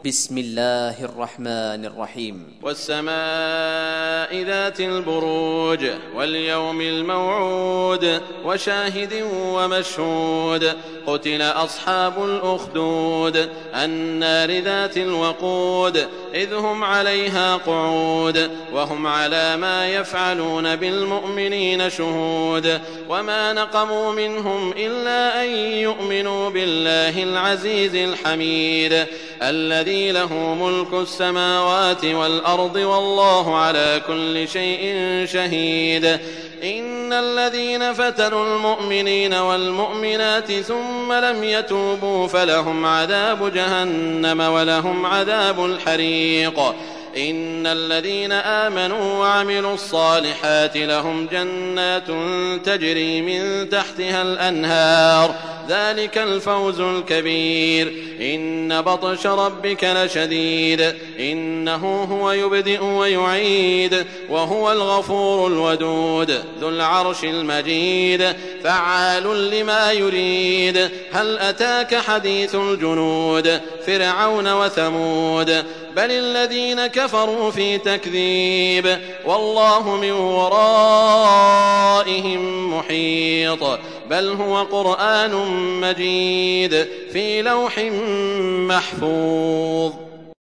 بسم الله الرحمن الرحيم. والسماء ذات البروج واليوم الموعود وشاهد ومشهود قتل أصحاب الأخدود النار ذات الوقود إذ هم عليها قعود وهم على ما يفعلون بالمؤمنين شهود وما نقموا منهم إلا أن يؤمنوا بالله العزيز الحميد الذي له ملك السماوات والأرض والله على كل شيء شهيد. إن الذين فتنوا المؤمنين والمؤمنات ثم لم يتوبوا فلهم عذاب جهنم ولهم عذاب الحريق. إن الذين آمنوا وعملوا الصالحات لهم جنات تجري من تحتها الأنهار ذلك الفوز الكبير. إن بطش ربك لشديد إنه هو يبدئ ويعيد وهو الغفور الودود ذو العرش المجيد فعال لما يريد. هل أتاك حديث الجنود فرعون وثمود بل الذين كفروا في تكذيب والله من ورائهم محيط بل هو قرآن مجيد في لوح محفوظ.